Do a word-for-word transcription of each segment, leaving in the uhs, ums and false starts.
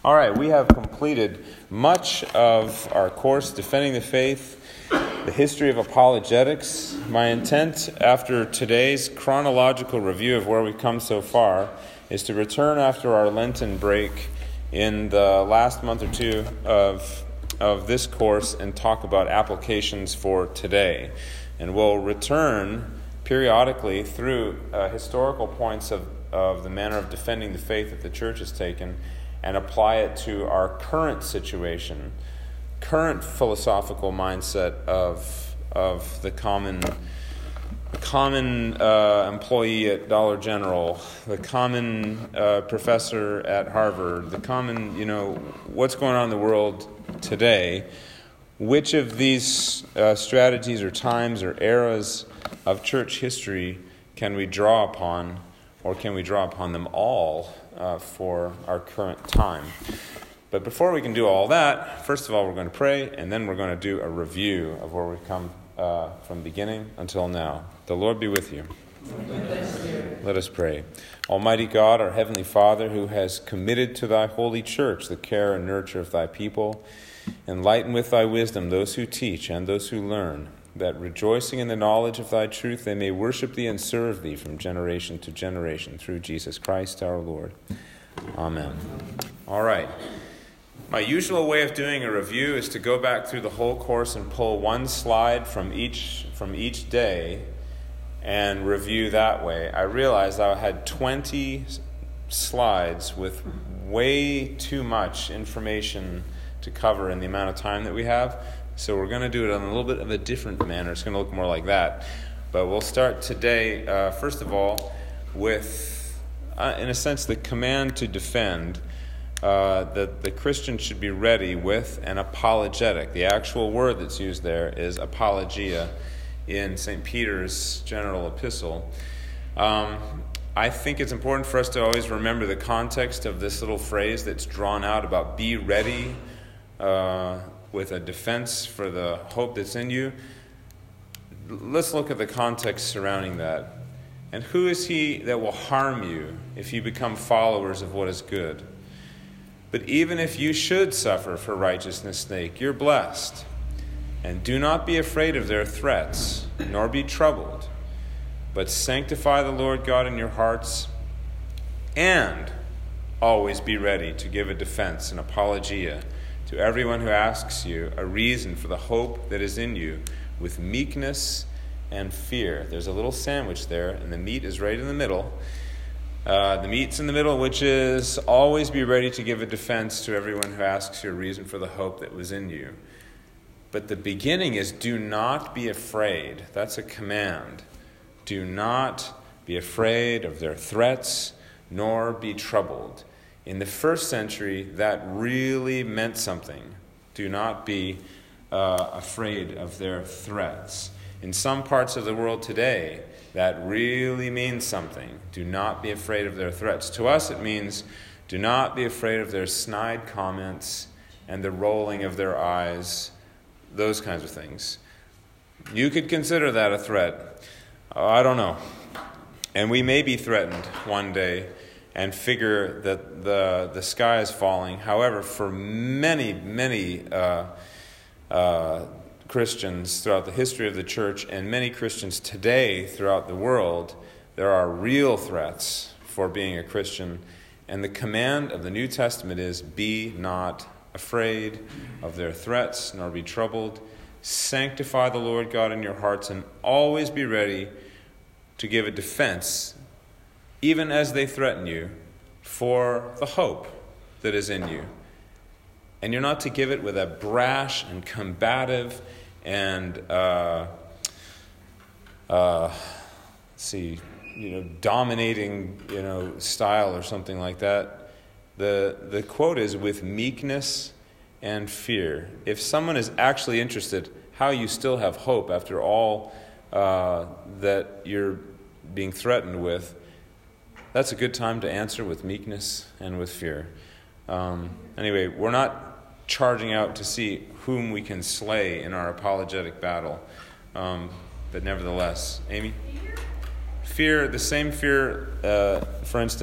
All right, we have completed much of our course, Defending the Faith, the history of apologetics. My intent after today's chronological review of where we've come so far is to return after our Lenten break in the last month or two of, of this course and talk about applications for today. And we'll return periodically through uh, historical points of, of the manner of defending the faith that the church has taken and apply it to our current situation, current philosophical mindset of of the common the common uh, employee at Dollar General, the common uh, professor at Harvard, the common, you know, what's going on in the world today. Which of these uh, strategies or times or eras of church history can we draw upon, or can we draw upon them all uh, for our current time? But before we can do all that, first of all, we're going to pray, and then we're going to do a review of where we've come uh, from beginning until now. The Lord be with you. Let us pray. Almighty God, our Heavenly Father, who has committed to thy holy church the care and nurture of thy people, enlighten with thy wisdom those who teach and those who learn, that rejoicing in the knowledge of thy truth they may worship thee and serve thee from generation to generation through Jesus Christ our Lord. Amen. All right. My usual way of doing a review is to go back through the whole course and pull one slide from each from each day and review that way. I realized I had twenty slides with way too much information to cover in the amount of time that we have. So we're going to do it in a little bit of a different manner. It's going to look more like that. But we'll start today, uh, first of all, with, uh, in a sense, the command to defend. Uh, that the Christian should be ready with an apologetic. The actual word that's used there is apologia in Saint Peter's general epistle. Um, I think it's important for us to always remember the context of this little phrase that's drawn out about be ready uh, with a defense for the hope that's in you. Let's look at the context surrounding that. And who is he that will harm you if you become followers of what is good? But even if you should suffer for righteousness' sake, you're blessed. And do not be afraid of their threats, nor be troubled, but sanctify the Lord God in your hearts, and always be ready to give a defense, an apologia, to everyone who asks you a reason for the hope that is in you, with meekness and fear. There's a little sandwich there, and the meat is right in the middle. Uh, the meat's in the middle, which is always be ready to give a defense to everyone who asks you a reason for the hope that was in you. But the beginning is do not be afraid. That's a command. Do not be afraid of their threats, nor be troubled. In the first century, that really meant something. Do not be uh, afraid of their threats. In some parts of the world today, that really means something. Do not be afraid of their threats. To us, it means do not be afraid of their snide comments and the rolling of their eyes, those kinds of things. You could consider that a threat. Uh, I don't know. And we may be threatened one day and figure that the the sky is falling. However, for many, many uh, uh, Christians throughout the history of the church, and many Christians today throughout the world, there are real threats for being a Christian. And the command of the New Testament is, be not afraid of their threats, nor be troubled. Sanctify the Lord God in your hearts, and always be ready to give a defense, even as they threaten you, for the hope that is in you. And you're not to give it with a brash and combative and, uh, uh, let's see, you know, dominating, you know, style or something like that. The the quote is with meekness and fear. If someone is actually interested how you still have hope after all uh, that you're being threatened with, that's a good time to answer with meekness and with fear. Um, anyway, we're not charging out to see whom we can slay in our apologetic battle. Um, but nevertheless, Amy? Fear, the same fear, uh, for instance,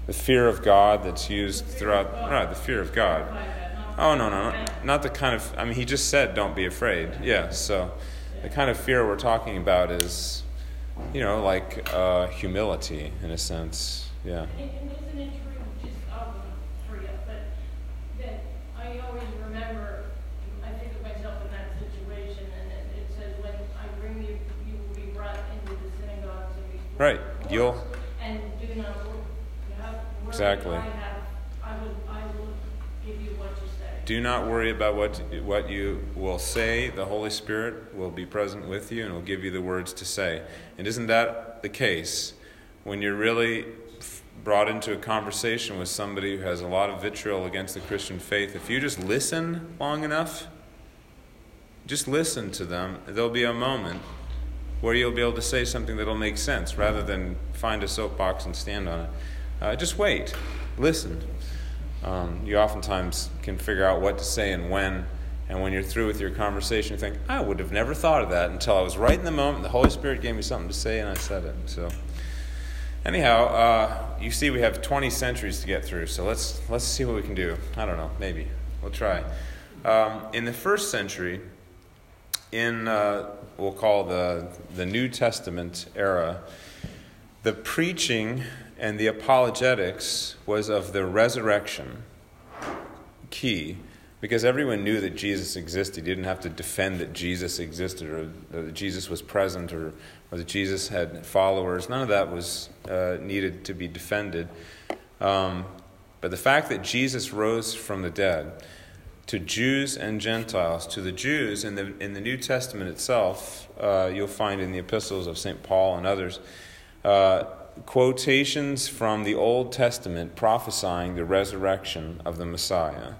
the fear of God that's used throughout, right, the fear of God. Oh, no, no, no, not the kind of, I mean, he just said don't be afraid. Yeah, so the kind of fear we're talking about is, you know, like uh, humility in a sense. Yeah. And isn't it true, just I'll hurry up, but that I always remember, I think of myself in that situation, and it, it says, when I bring you, you will be brought into the synagogues and be Right. You'll. And do not have Exactly. I have, I will, I will give you what you say. Do not worry about what what you will say. The Holy Spirit will be present with you and will give you the words to say. And isn't that the case when you're really brought into a conversation with somebody who has a lot of vitriol against the Christian faith? If you just listen long enough, just listen to them, there'll be a moment where you'll be able to say something that'll make sense rather than find a soapbox and stand on it. Uh, just wait. Listen. Um, you oftentimes can figure out what to say and when, and when you're through with your conversation, you think, I would have never thought of that until I was right in the moment. The Holy Spirit gave me something to say, and I said it. So, anyhow, uh, you see we have twenty centuries to get through, so let's let's see what we can do. I don't know, maybe. We'll try. Um, in the first century, in, uh, we'll call the, the New Testament era, the preaching and the apologetics was of the resurrection key, because everyone knew that Jesus existed. You didn't have to defend that Jesus existed or that Jesus was present or, or that Jesus had followers. None of that was uh, needed to be defended. Um, but the fact that Jesus rose from the dead, to Jews and Gentiles, to the Jews in the in the New Testament itself, uh, you'll find in the epistles of Saint Paul and others, uh, quotations from the Old Testament prophesying the resurrection of the Messiah.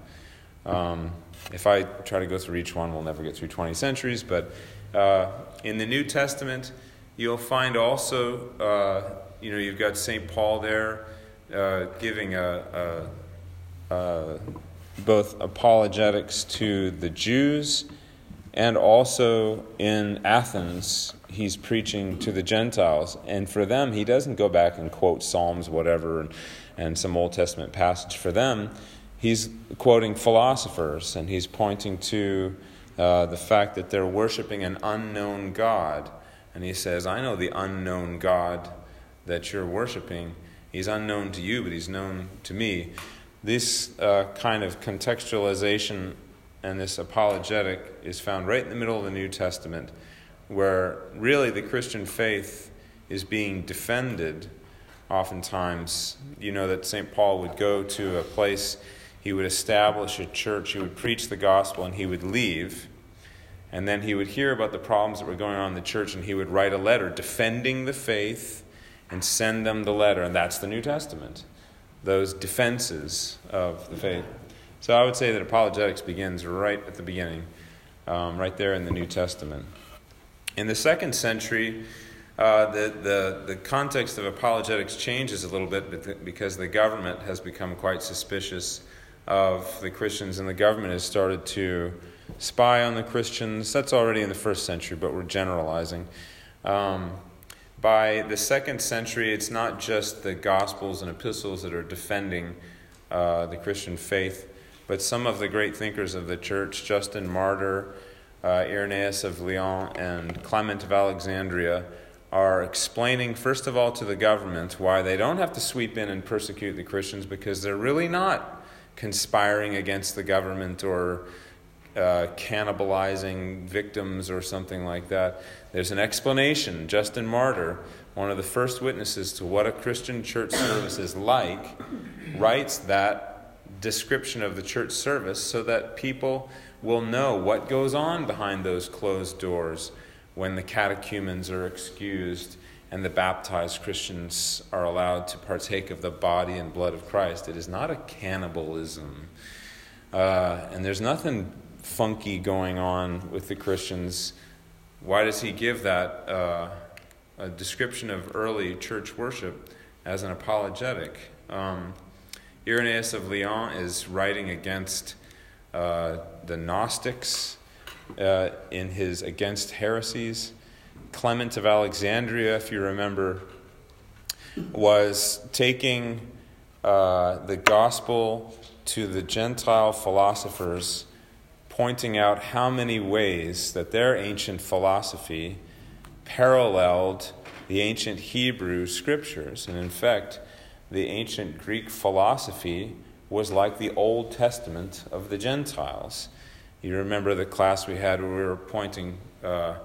Um, if I try to go through each one, we'll never get through twenty centuries, but uh, in the New Testament, you'll find also, uh, you know, you've got Saint Paul there uh, giving a, a, a both apologetics to the Jews, and also in Athens, he's preaching to the Gentiles. And for them, he doesn't go back and quote Psalms, whatever, and, and some Old Testament passage. For them, he's quoting philosophers, and he's pointing to uh, the fact that they're worshiping an unknown God. And he says, I know the unknown God that you're worshiping. He's unknown to you, but he's known to me. This uh, kind of contextualization and this apologetic is found right in the middle of the New Testament, where really the Christian faith is being defended. Oftentimes, you know that Saint Paul would go to a place, he would establish a church, he would preach the gospel, and he would leave. And then he would hear about the problems that were going on in the church, and he would write a letter defending the faith and send them the letter. And that's the New Testament, those defenses of the faith. So I would say that apologetics begins right at the beginning, um, right there in the New Testament. In the second century, uh, the, the, the context of apologetics changes a little bit because the government has become quite suspicious of the Christians, and the government has started to spy on the Christians. That's already in the first century, but we're generalizing. Um, by the second century, it's not just the Gospels and epistles that are defending uh, the Christian faith, but some of the great thinkers of the church, Justin Martyr, uh, Irenaeus of Lyon, and Clement of Alexandria, are explaining, first of all, to the government why they don't have to sweep in and persecute the Christians, because they're really not conspiring against the government or uh, cannibalizing victims or something like that. There's an explanation. Justin Martyr, one of the first witnesses to what a Christian church service is like, writes that description of the church service so that people will know what goes on behind those closed doors when the catechumens are excused and the baptized Christians are allowed to partake of the body and blood of Christ. It is not a cannibalism. Uh, and there's nothing funky going on with the Christians. Why does he give that uh, a description of early church worship as an apologetic? Um, Irenaeus of Lyon is writing against uh, the Gnostics uh, in his Against Heresies. Clement of Alexandria, if you remember, was taking uh, the gospel to the Gentile philosophers, pointing out how many ways that their ancient philosophy paralleled the ancient Hebrew scriptures. And in fact, the ancient Greek philosophy was like the Old Testament of the Gentiles. You remember the class we had where we were pointing uh,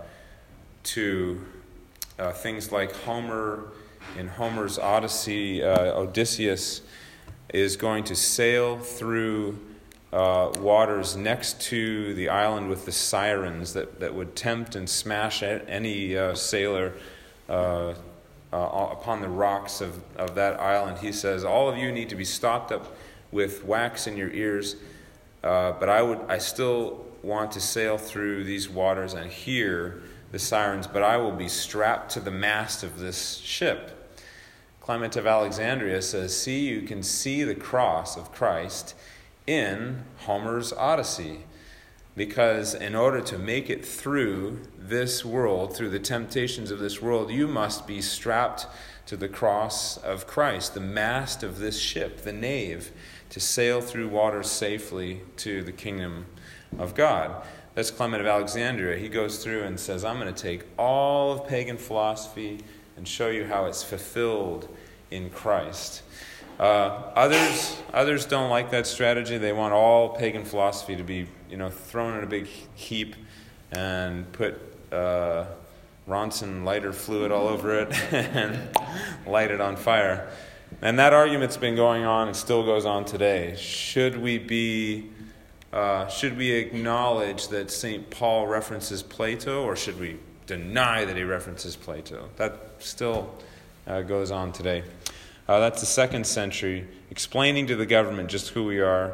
to uh, things like Homer. In Homer's Odyssey, uh, Odysseus is going to sail through uh, waters next to the island with the sirens that, that would tempt and smash any uh, sailor uh, uh, upon the rocks of, of that island. He says, all of you need to be stopped up with wax in your ears, uh, but I would, I still want to sail through these waters and hear the sirens, but I will be strapped to the mast of this ship. Clement of Alexandria says, see, you can see the cross of Christ in Homer's Odyssey, because in order to make it through this world, through the temptations of this world, you must be strapped to the cross of Christ, the mast of this ship, the nave, to sail through waters safely to the kingdom of God. That's Clement of Alexandria. He goes through and says, I'm going to take all of pagan philosophy and show you how it's fulfilled in Christ. Uh, others others don't like that strategy. They want all pagan philosophy to be, you know, thrown in a big heap and put uh, Ronson lighter fluid all over it and light it on fire. And that argument's been going on and still goes on today. Should we be uh, should we acknowledge that Saint Paul references Plato, or should we deny that he references Plato? That still uh, goes on today. Uh, that's the second century, explaining to the government just who we are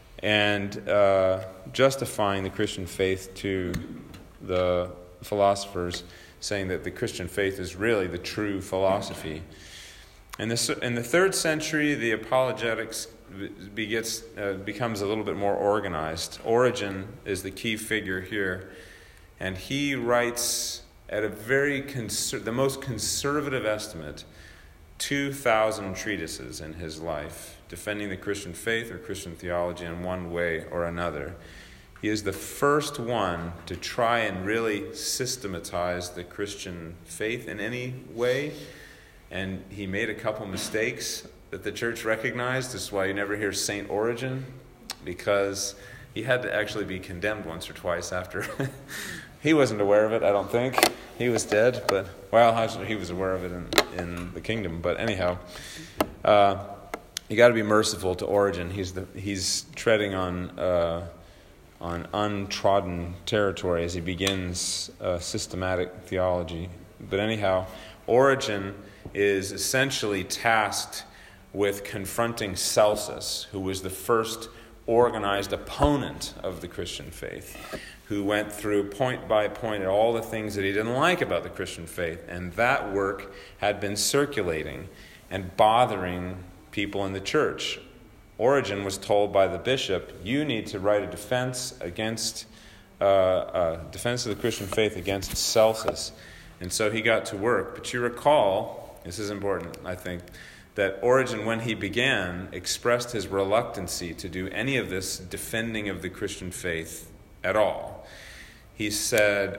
and uh, justifying the Christian faith to the philosophers, saying that the Christian faith is really the true philosophy. In the, in the third century, the apologetics begets, uh, becomes a little bit more organized. Origen is the key figure here, and he writes at a very conser- the most conservative estimate, two thousand treatises in his life, defending the Christian faith or Christian theology in one way or another. He is the first one to try and really systematize the Christian faith in any way, and he made a couple mistakes that the church recognized. This is why you never hear Saint Origen, because he had to actually be condemned once or twice after. He wasn't aware of it, I don't think. He was dead, but, well, actually, he was aware of it in, in the kingdom. But anyhow, uh, you got to be merciful to Origen. He's the he's treading on uh, on untrodden territory as he begins uh, systematic theology. But anyhow, Origen is essentially tasked with confronting Celsus, who was the first organized opponent of the Christian faith, who went through point by point at all the things that he didn't like about the Christian faith. And that work had been circulating and bothering people in the church. Origen was told by the bishop, you need to write a defense against, uh, a defense of the Christian faith against Celsus. And so he got to work. But you recall, this is important, I think, that Origen, when he began, expressed his reluctancy to do any of this defending of the Christian faith at all. He said,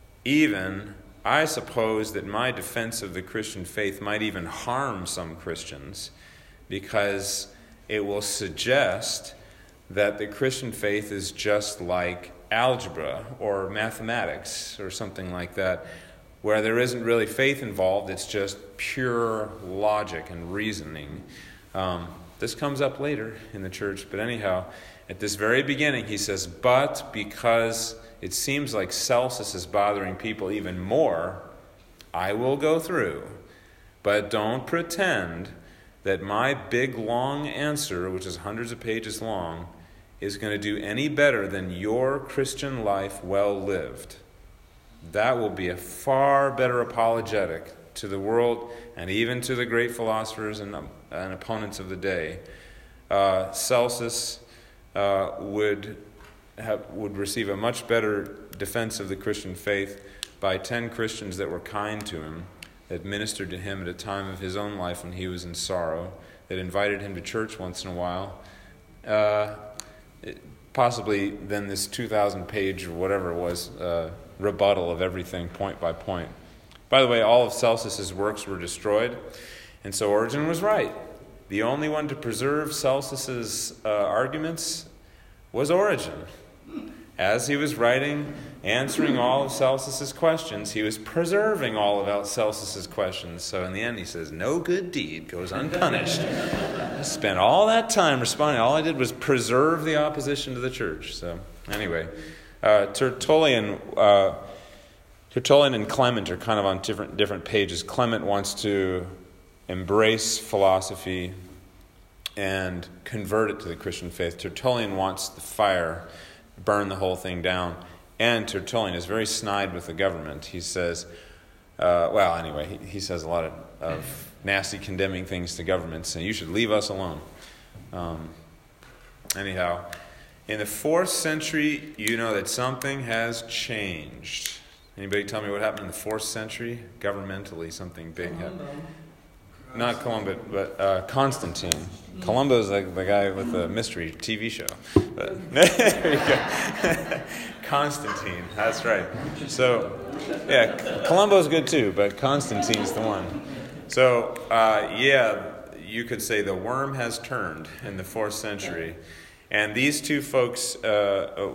even, I suppose that my defense of the Christian faith might even harm some Christians, because it will suggest that the Christian faith is just like algebra or mathematics or something like that, where there isn't really faith involved, it's just pure logic and reasoning. Um, this comes up later in the church, but anyhow, at this very beginning, he says, but because it seems like Celsus is bothering people even more, I will go through. But don't pretend that my big, long answer, which is hundreds of pages long, is going to do any better than your Christian life well lived. That will be a far better apologetic to the world and even to the great philosophers and, and opponents of the day. Uh, Celsus uh, would have, would receive a much better defense of the Christian faith by ten Christians that were kind to him, that ministered to him at a time of his own life when he was in sorrow, that invited him to church once in a while. Uh, it, possibly then this two thousand page or whatever it was, uh, rebuttal of everything point by point. By the way, all of Celsus's works were destroyed, and so Origen was right. The only one to preserve Celsus's uh, arguments was Origen. As he was writing, answering all of Celsus's questions, he was preserving all of Celsus's questions. So in the end, he says, no good deed goes unpunished. I spent all that time responding. All I did was preserve the opposition to the church. So anyway, uh, Tertullian, uh, Tertullian and Clement are kind of on different different pages. Clement wants to embrace philosophy and convert it to the Christian faith. Tertullian wants the fire, burn the whole thing down. And Tertullian is very snide with the government. He says, uh, well, anyway, he, he says a lot of, of nasty condemning things to governments, and you should leave us alone. Um, anyhow, in the fourth century, you know that something has changed. Anybody tell me what happened in the fourth century? Governmentally, something big happened. Not Columba, but uh, Constantine. Columbo's like the guy with the mystery T V show. But, there you go. Constantine, that's right. So, yeah, Columbo's good too, but Constantine's the one. So, uh, yeah, you could say the worm has turned in the fourth century. And these two folks, uh,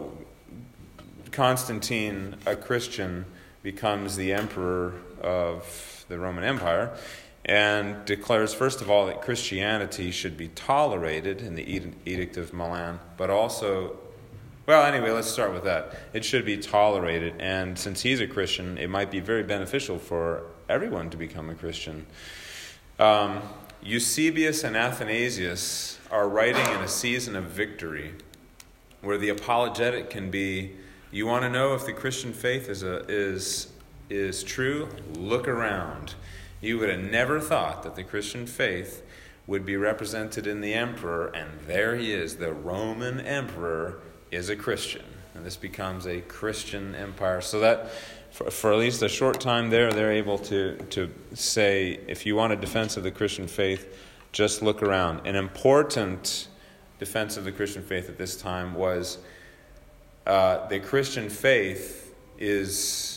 Constantine, a Christian, becomes the emperor of the Roman Empire, and declares, first of all, that Christianity should be tolerated in the Edict of Milan, but also, well, anyway, let's start with that. It should be tolerated, and since he's a Christian, it might be very beneficial for everyone to become a Christian. Um, Eusebius and Athanasius are writing in a season of victory, where the apologetic can be, you want to know if the Christian faith is a, is is true? Look around. You would have never thought that the Christian faith would be represented in the emperor, and there he is. The Roman emperor is a Christian, and this becomes a Christian empire. So that, for, for at least a short time there, they're able to, to say, if you want a defense of the Christian faith, just look around. An important defense of the Christian faith at this time was uh, the Christian faith is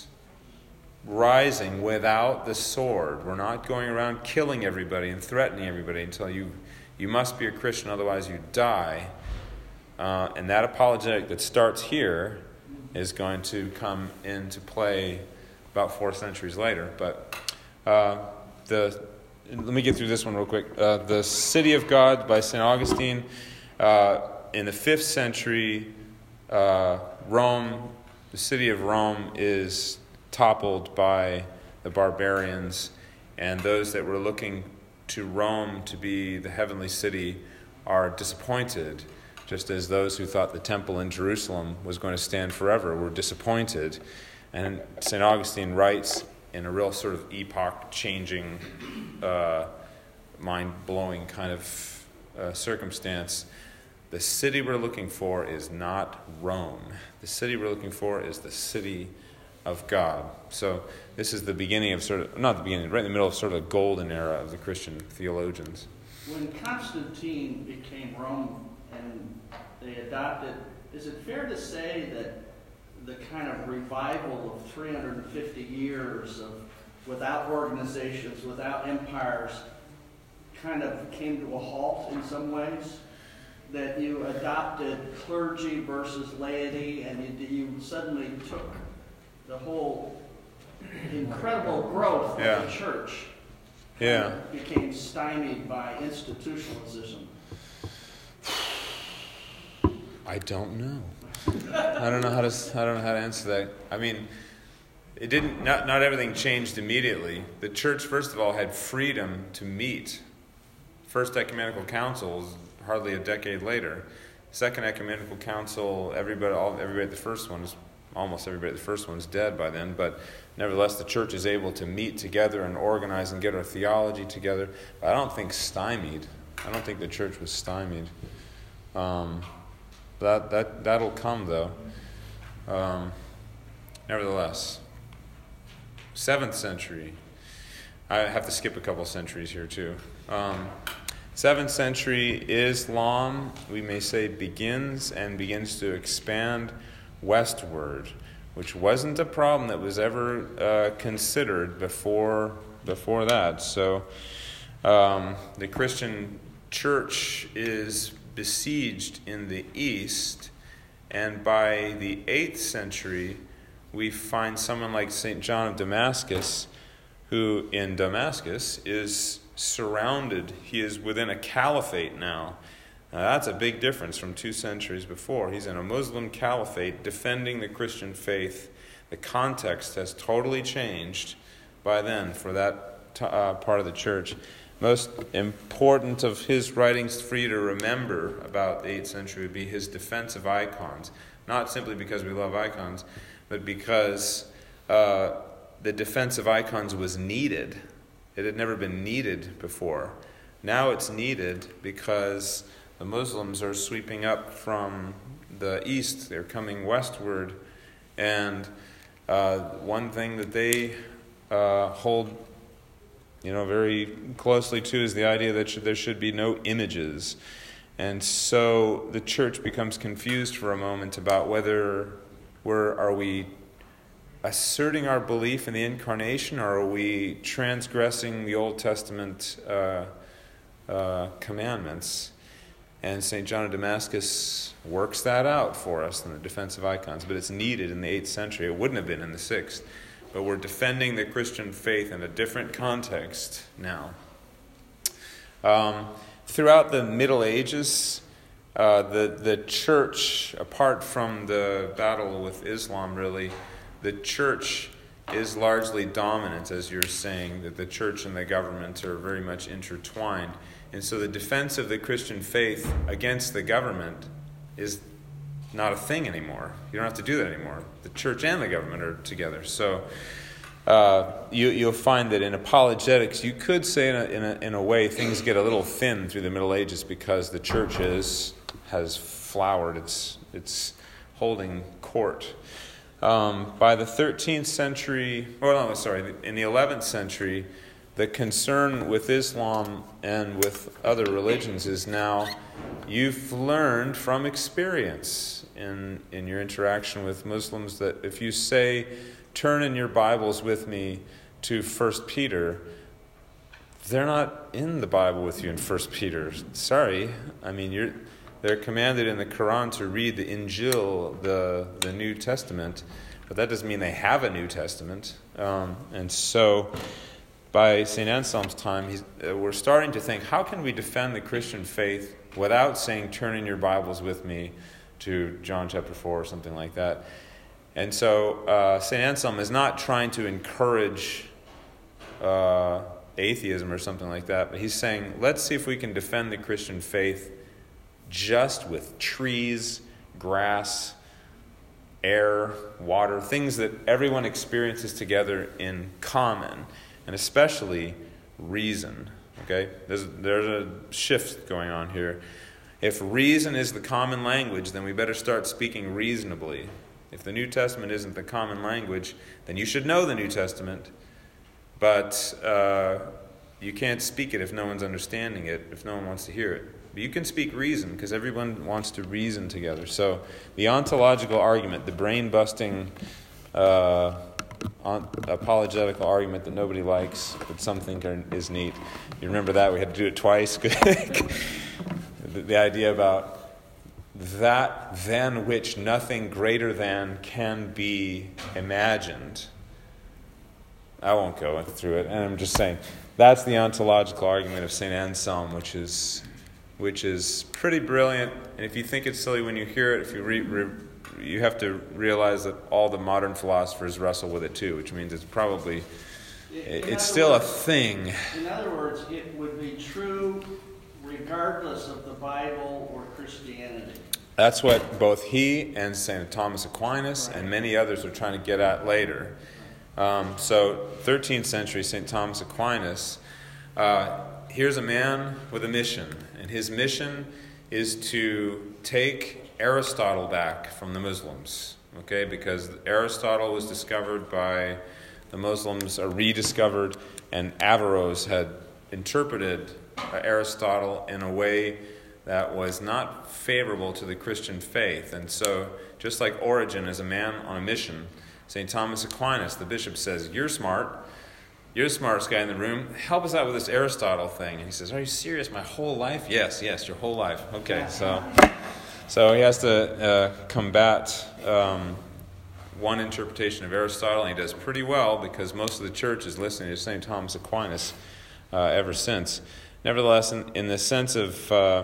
rising without the sword. We're not going around killing everybody and threatening everybody until you you must be a Christian, otherwise you die. Uh, and that apologetic that starts here is going to come into play about four centuries later. But uh, the let me get through this one real quick. Uh, the City of God by Saint Augustine. Uh, in the fifth century, uh, Rome, the city of Rome is toppled by the barbarians, and those that were looking to Rome to be the heavenly city are disappointed, just as those who thought the temple in Jerusalem was going to stand forever were disappointed. And Saint Augustine writes in a real sort of epoch-changing, uh, mind-blowing kind of uh, circumstance, the city we're looking for is not Rome. The city we're looking for is the city of God. So this is the beginning of sort of, not the beginning, right in the middle of sort of a golden era of the Christian theologians. When Constantine became Rome and they adopted, is it fair to say that the kind of revival of three hundred fifty years of without organizations, without empires, kind of came to a halt in some ways? That you adopted clergy versus laity, and you, you suddenly took the whole incredible growth yeah. of the church yeah. became stymied by institutionalism. I don't know. I don't know how to. I don't know how to answer that. I mean, it didn't. Not not everything changed immediately. The church, first of all, had freedom to meet. First ecumenical council was hardly a decade later. Second ecumenical council, everybody, all everybody at the first one is. Almost everybody at the first one's dead by then, but nevertheless the church is able to meet together and organize and get our theology together. But I don't think stymied. I don't think the church was stymied. Um, that that that'll come though. Um, nevertheless, seventh century. I have to skip a couple centuries here too. Um, seventh century Islam, we may say, begins and begins to expand westward, which wasn't a problem that was ever uh, considered before before that. So um, the Christian church is besieged in the east, and by the eighth century, we find someone like Saint John of Damascus, who in Damascus is surrounded. He is within a caliphate now. Now that's a big difference from two centuries before. He's in a Muslim caliphate defending the Christian faith. The context has totally changed by then for that t- uh, part of the church. Most important of his writings for you to remember about the eighth century would be his defense of icons. Not simply because we love icons, but because uh, the defense of icons was needed. It had never been needed before. Now it's needed because the Muslims are sweeping up from the east. They're coming westward. And uh, one thing that they uh, hold you know, very closely to is the idea that sh- there should be no images. And so the church becomes confused for a moment about whether we're, are we asserting our belief in the incarnation, or are we transgressing the Old Testament uh, uh, commandments? And Saint John of Damascus works that out for us in the defense of icons, but it's needed in the eighth century. It wouldn't have been in the sixth. But we're defending the Christian faith in a different context now. Um, throughout the Middle Ages, uh, the, the church, apart from the battle with Islam really, the church is largely dominant, as you're saying, that the church and the government are very much intertwined. And so the defense of the Christian faith against the government is not a thing anymore. You don't have to do that anymore. The church and the government are together. So uh, you, you'll find that in apologetics, you could say in a, in, a, in a way things get a little thin through the Middle Ages because the church is, has flowered. It's, it's holding court. Um, by the thirteenth century, or no, sorry, in the eleventh century, the concern with Islam and with other religions is now you've learned from experience in, in your interaction with Muslims that if you say, turn in your Bibles with me to First Peter, they're not in the Bible with you in First Peter. Sorry. I mean, you're they're commanded in the Quran to read the Injil, the, the New Testament, but that doesn't mean they have a New Testament. Um, and so by Saint Anselm's time, he's, uh, we're starting to think, how can we defend the Christian faith without saying, turn in your Bibles with me to John chapter four or something like that? And so uh, Saint Anselm is not trying to encourage uh, atheism or something like that, but he's saying, let's see if we can defend the Christian faith just with trees, grass, air, water, things that everyone experiences together in common, and especially reason. Okay, there's there's a shift going on here. If reason is the common language, then we better start speaking reasonably. If the New Testament isn't the common language, then you should know the New Testament, but uh, you can't speak it if no one's understanding it, if no one wants to hear it. But you can speak reason, because everyone wants to reason together. So the ontological argument, the brain-busting uh, on, apologetical argument that nobody likes, but some think are, is neat. You remember that? We had to do it twice. the, the idea about that than which nothing greater than can be imagined. I won't go through it, and I'm just saying that's the ontological argument of Saint Anselm, which is which is pretty brilliant. And if you think it's silly when you hear it, if you re, re, you have to realize that all the modern philosophers wrestle with it too, which means it's probably it, it's still words, a thing. In other words, it would be true regardless of the Bible or Christianity. That's what both he and Saint Thomas Aquinas right. and many others are trying to get at later. Um, so, thirteenth century Saint Thomas Aquinas, uh, here's a man with a mission, and his mission is to take Aristotle back from the Muslims, okay? Because Aristotle was discovered by the Muslims, or rediscovered, and Averroes had interpreted uh, Aristotle in a way that was not favorable to the Christian faith. And so, just like Origen is a man on a mission, Saint Thomas Aquinas, the bishop, says, you're smart, you're the smartest guy in the room, help us out with this Aristotle thing. And he says, are you serious? My whole life? Yes, yes, your whole life. Okay, so so he has to uh, combat um, one interpretation of Aristotle, and he does pretty well because most of the church is listening to Saint Thomas Aquinas uh, ever since. Nevertheless, in, in the sense of uh,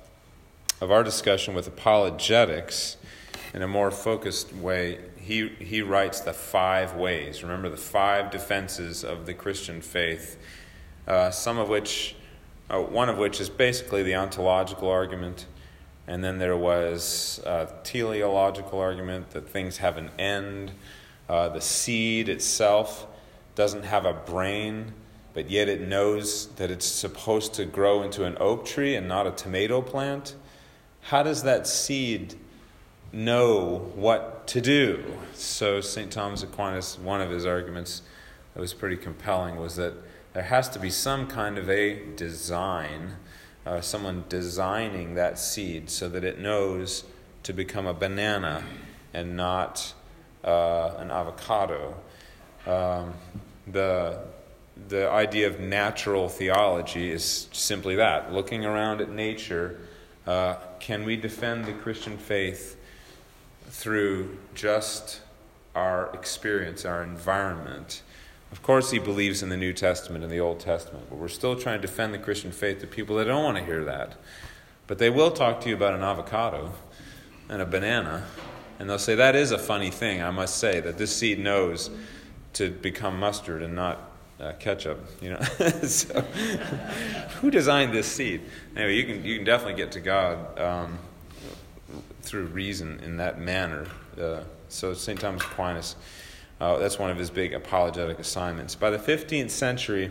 of our discussion with apologetics, in a more focused way, he he writes the five ways. Remember the five defenses of the Christian faith, uh, some of which, uh, one of which is basically the ontological argument, and then there was a teleological argument that things have an end. Uh, the seed itself doesn't have a brain, but yet it knows that it's supposed to grow into an oak tree and not a tomato plant. How does that seed know what to do? So Saint Thomas Aquinas, one of his arguments that was pretty compelling was that there has to be some kind of a design, uh, someone designing that seed so that it knows to become a banana and not uh, an avocado. Um, the the idea of natural theology is simply that, looking around at nature. Uh, can we defend the Christian faith through just our experience, our environment? Of course he believes in the New Testament and the Old Testament, but we're still trying to defend the Christian faith to people that don't want to hear that. But they will talk to you about an avocado and a banana, and they'll say, that is a funny thing, I must say, that this seed knows to become mustard and not Uh, ketchup, you know. So, who designed this seed? Anyway, you can you can definitely get to God um, through reason in that manner. Uh, so Saint Thomas Aquinas, uh, that's one of his big apologetic assignments. By the fifteenth century,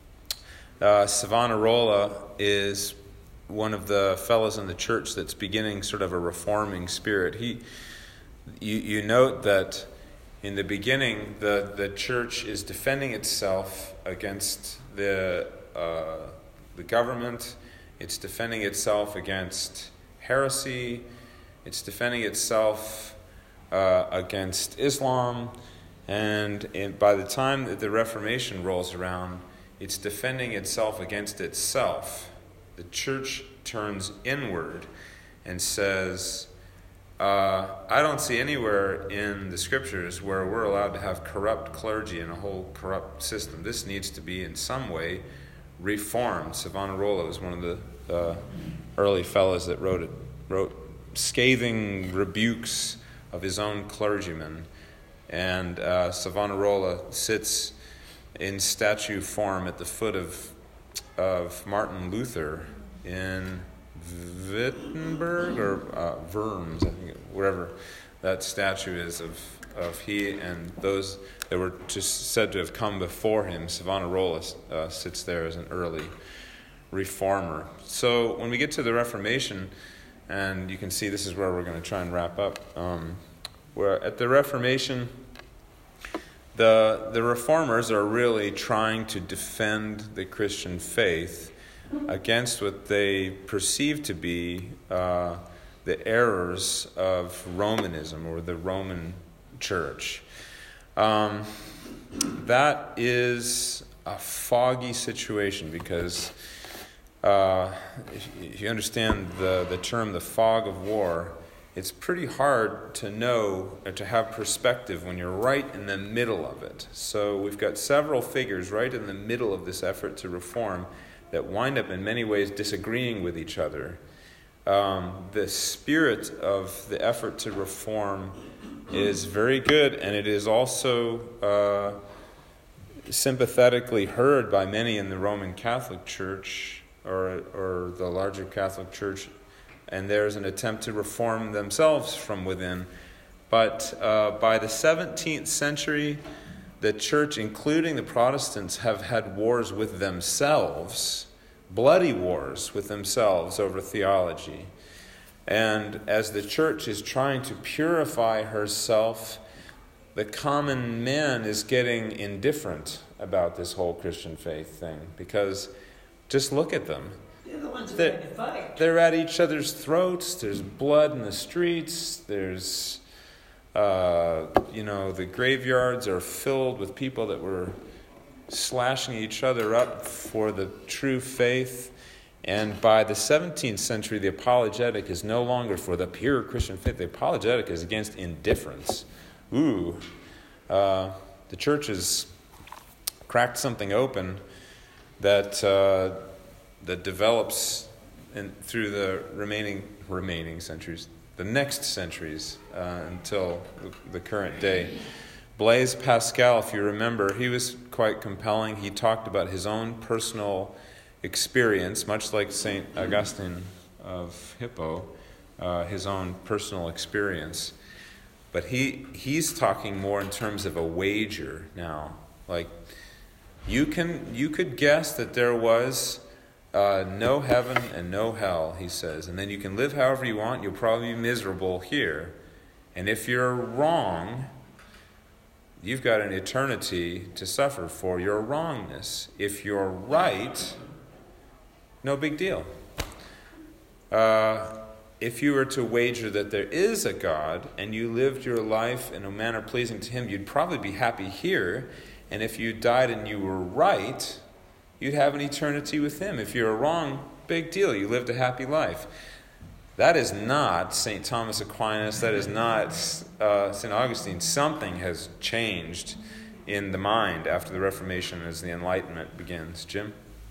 uh, Savonarola is one of the fellows in the church that's beginning sort of a reforming spirit. He, you, you note that in the beginning, the, the church is defending itself against the uh, the government. It's defending itself against heresy. It's defending itself uh, against Islam. And in, by the time that the Reformation rolls around, it's defending itself against itself. The church turns inward and says, Uh, I don't see anywhere in the scriptures where we're allowed to have corrupt clergy and a whole corrupt system. This needs to be in some way reformed. Savonarola was one of the uh, early fellows that wrote it, wrote scathing rebukes of his own clergymen. And uh, Savonarola sits in statue form at the foot of of Martin Luther in Wittenberg or uh, Worms, I think, wherever that statue is of of he and those that were just said to have come before him. Savonarola uh, sits there as an early reformer. So when we get to the Reformation, and you can see this is where we're going to try and wrap up. Um, where at the Reformation, the the reformers are really trying to defend the Christian faith against what they perceive to be uh, the errors of Romanism or the Roman Church. Um, that is a foggy situation because uh, if, if you understand the, the term the fog of war, it's pretty hard to know or to have perspective when you're right in the middle of it. So we've got several figures right in the middle of this effort to reform that wind up in many ways disagreeing with each other. Um, the spirit of the effort to reform is very good, and it is also uh, sympathetically heard by many in the Roman Catholic Church or, or the larger Catholic Church, and there's an attempt to reform themselves from within. But uh, by the seventeenth century, the church, including the Protestants, have had wars with themselves, bloody wars with themselves over theology. And as the church is trying to purify herself, the common man is getting indifferent about this whole Christian faith thing, because Just look at them. They're the ones that They're- had to fight. They're at each other's throats. There's blood in the streets. There's, uh, you know, the graveyards are filled with people that were slashing each other up for the true faith. And by the seventeenth century, the apologetic is no longer for the pure Christian faith. The apologetic is against indifference. Ooh, uh, the church has cracked something open that uh, that develops in, through the remaining remaining centuries, the next centuries uh, until the, the current day. Blaise Pascal, if you remember, he was quite compelling. He talked about his own personal experience, much like Saint Augustine of Hippo, uh, his own personal experience. But he he's talking more in terms of a wager now. Like, you can you could guess that there was uh, no heaven and no hell, he says, and then you can live however you want. You'll probably be miserable here, and if you're wrong, you've got an eternity to suffer for your wrongness. If you're right, no big deal. Uh, if you were to wager that there is a God and you lived your life in a manner pleasing to Him, you'd probably be happy here. And if you died and you were right, you'd have an eternity with Him. If you're wrong, big deal. You lived a happy life. That is not Saint Thomas Aquinas. That is not uh, Saint Augustine. Something has changed in the mind after the Reformation as the Enlightenment begins. Jim?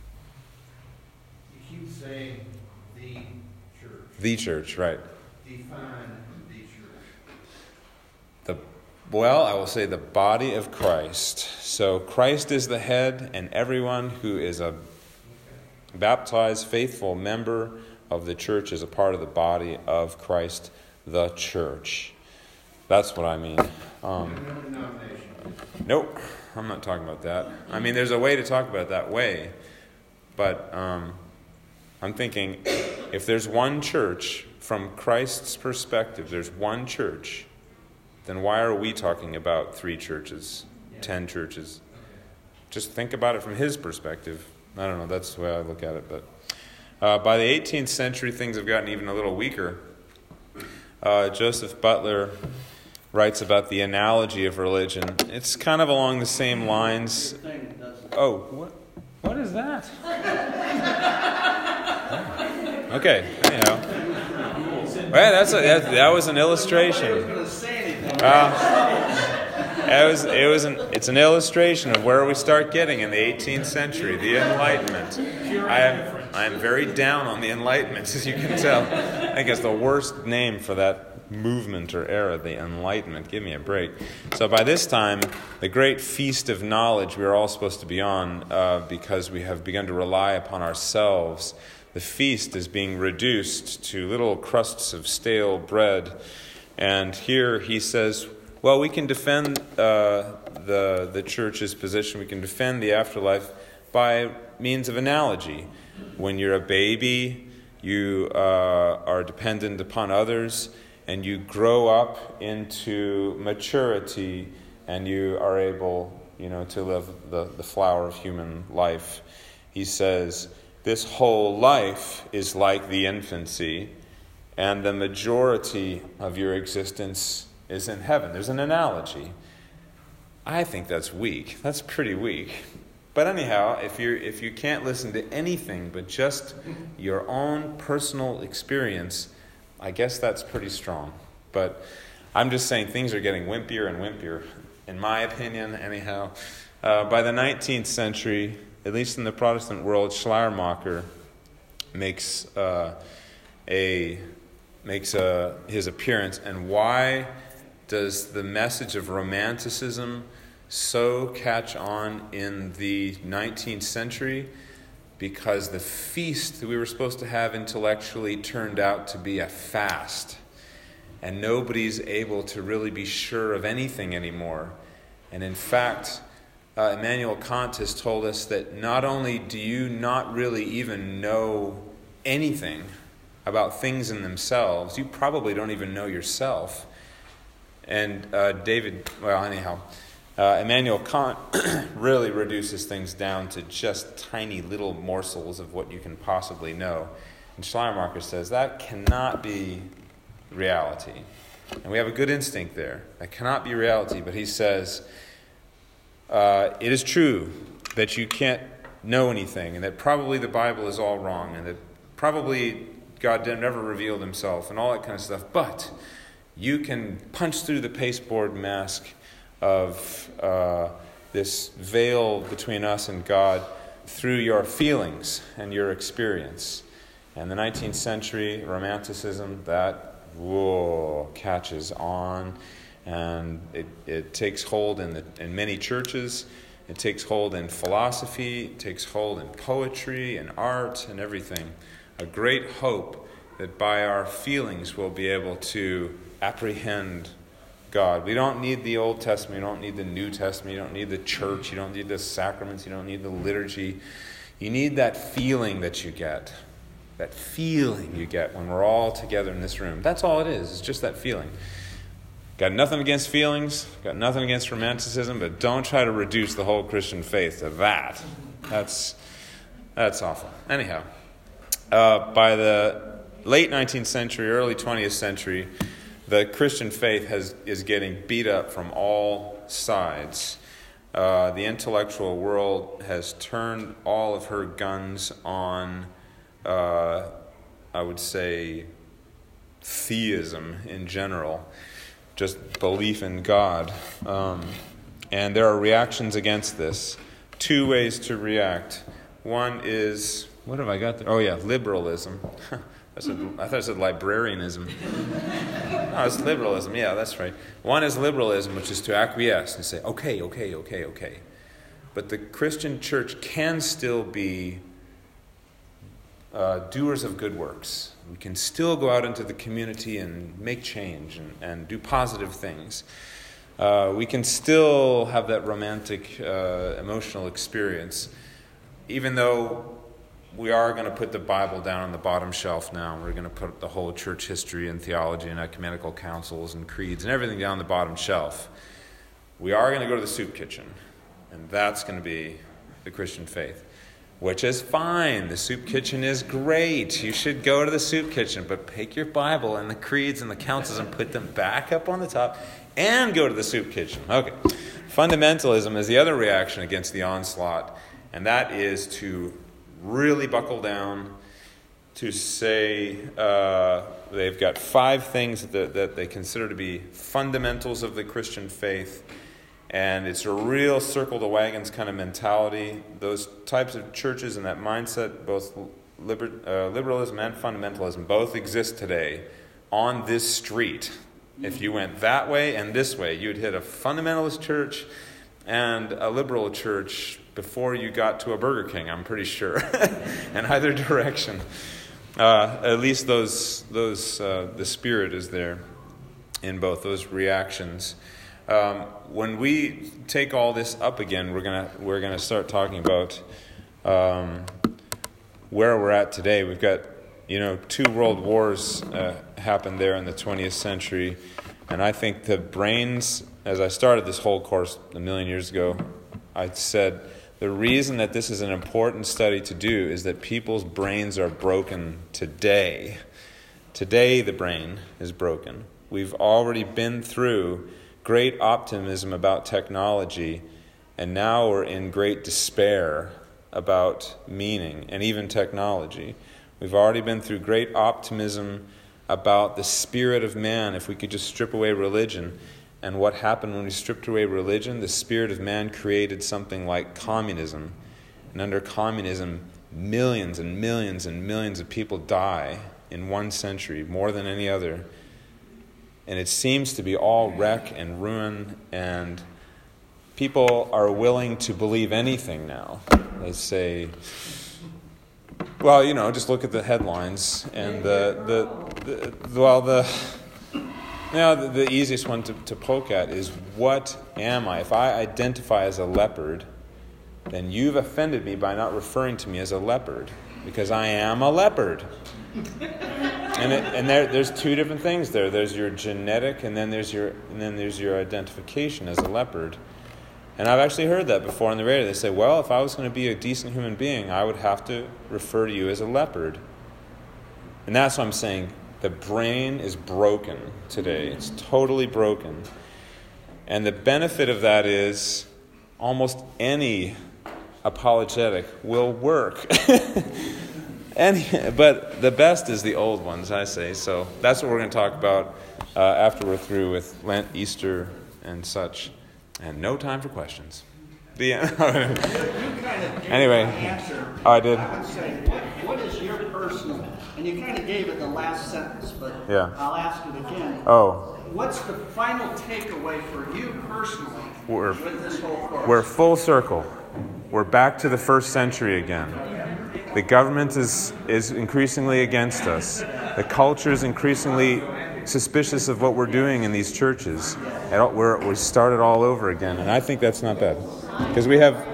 You keep saying the church. The church, right. Define the church. The Well, I will say the body of Christ. So Christ is the head, and everyone who is a baptized, faithful member of the church is a part of the body of Christ, the church. That's what I mean. Um, nope, I'm not talking about that. I mean, there's a way to talk about it that way, but um, I'm thinking if there's one church, from Christ's perspective, there's one church, then why are we talking about three churches, ten churches? Just think about it from his perspective. I don't know, that's the way I look at it. But uh, by the eighteenth century, things have gotten even a little weaker. Uh, Joseph Butler writes about the analogy of religion. It's kind of along the same lines. Oh, what? What is that? Okay, anyhow. Well, that's a, that, that was an illustration. Uh, it was it was an it's an illustration of where we start getting in the eighteenth century, the Enlightenment. I am I am very down on the Enlightenment, as you can tell. I think it's the worst name for that movement or era, the Enlightenment. Give me a break. So by this time, the great feast of knowledge we are all supposed to be on, uh, because we have begun to rely upon ourselves. The feast is being reduced to little crusts of stale bread. And here he says, well, we can defend uh, the, the church's position, we can defend the afterlife by means of analogy. When you're a baby, you uh, are dependent upon others, and you grow up into maturity, and you are able, you know, to live the, the flower of human life. He says, this whole life is like the infancy, and the majority of your existence is in heaven. There's an analogy. I think that's weak. That's pretty weak. But anyhow, if you if you can't listen to anything but just your own personal experience, I guess that's pretty strong. But I'm just saying things are getting wimpier and wimpier, in my opinion, anyhow. Uh, by the nineteenth century, at least in the Protestant world, Schleiermacher makes uh, a makes a, his appearance. And why does the message of Romanticism so catch on in the nineteenth century? Because the feast that we were supposed to have intellectually turned out to be a fast. And nobody's able to really be sure of anything anymore. And in fact, uh, Immanuel Kant has told us that not only do you not really even know anything about things in themselves, you probably don't even know yourself. And uh, David, well, anyhow, Uh, Immanuel Kant really reduces things down to just tiny little morsels of what you can possibly know. And Schleiermacher says that cannot be reality. And we have a good instinct there. That cannot be reality. But he says, uh, it is true that you can't know anything, and that probably the Bible is all wrong, and that probably God didn't never revealed himself, and all that kind of stuff. But you can punch through the pasteboard mask of uh, this veil between us and God through your feelings and your experience. And the nineteenth century Romanticism, that whoa, catches on, and it, it takes hold in, the, in many churches. It takes hold in philosophy, it takes hold in poetry and art and everything. A great hope that by our feelings we'll be able to apprehend God. We don't need the Old Testament, you don't need the New Testament, you don't need the church, you don't need the sacraments, you don't need the liturgy. You need that feeling that you get. That feeling you get when we're all together in this room. That's all it is. It's just that feeling. Got nothing against feelings, got nothing against romanticism, but don't try to reduce the whole Christian faith to that. That's that's awful. Anyhow, uh, by the late nineteenth century, early twentieth century, the Christian faith has is getting beat up from all sides. Uh, the intellectual world has turned all of her guns on, uh, I would say, theism in general, just belief in God. Um, and there are reactions against this. Two ways to react. One is, what have I got there? Oh yeah, liberalism. I, said, I thought I said librarianism. No, it's liberalism. Yeah, that's right. One is liberalism, which is to acquiesce and say, okay, okay, okay, okay. But the Christian church can still be uh, doers of good works. We can still go out into the community and make change and, and do positive things. Uh, we can still have that romantic, uh, emotional experience, even though we are going to put the Bible down on the bottom shelf now. We're going to put the whole church history and theology and ecumenical councils and creeds and everything down the bottom shelf. We are going to go to the soup kitchen, and that's going to be the Christian faith, which is fine. The soup kitchen is great. You should go to the soup kitchen, but take your Bible and the creeds and the councils and put them back up on the top and go to the soup kitchen. Okay. Fundamentalism is the other reaction against the onslaught, and that is to really buckle down, to say uh, they've got five things that, that they consider to be fundamentals of the Christian faith, and it's a real circle the wagons kind of mentality. Those types of churches and that mindset, both liber, uh, liberalism and fundamentalism, both exist today on this street. If you went that way and this way, you'd hit a fundamentalist church and a liberal church before you got to a Burger King, I'm pretty sure, in either direction. Uh, at least those, those, uh, the spirit is there in both those reactions. Um, when we take all this up again, we're gonna we're gonna start talking about um, where we're at today. We've got, you know, two world wars uh, happened there in the twentieth century, and I think the brains. As I started this whole course a million years ago, I said the reason that this is an important study to do is that people's brains are broken today. Today the brain is broken. We've already been through great optimism about technology, and now we're in great despair about meaning and even technology. We've already been through great optimism about the spirit of man, if we could just strip away religion. And what happened when we stripped away religion? The spirit of man created something like communism. And under communism, millions and millions and millions of people die in one century, more than any other. And it seems to be all wreck and ruin, and people are willing to believe anything now. They say, well, you know, just look at the headlines, and the, the, the well, the, you know, the, the easiest one to, to poke at is, what am I? If I identify as a leopard, then you've offended me by not referring to me as a leopard, because I am a leopard. And, it, and there, there's two different things there. There's your genetic, and then there's your, and then there's your identification as a leopard. And I've actually heard that before on the radio. They say, well, if I was going to be a decent human being, I would have to refer to you as a leopard. And that's what I'm saying. The brain is broken today. It's totally broken. And the benefit of that is almost any apologetic will work. Any, but the best is the old ones, I say. So that's what we're going to talk about uh, after we're through with Lent, Easter, and such. And no time for questions. The end. You kind of gave Anyway. my answer. Oh, I did? I would say, what, what is your personal, and you kind of gave it the last sentence, but Yeah. I'll ask it again. Oh, What's the final takeaway for you personally We're- with this whole course? we're full circle. We're back to the first century again. The government is, is increasingly against us. The culture is increasingly suspicious of what we're doing in these churches. And we're, we started all over again. And I think that's not bad. Because we have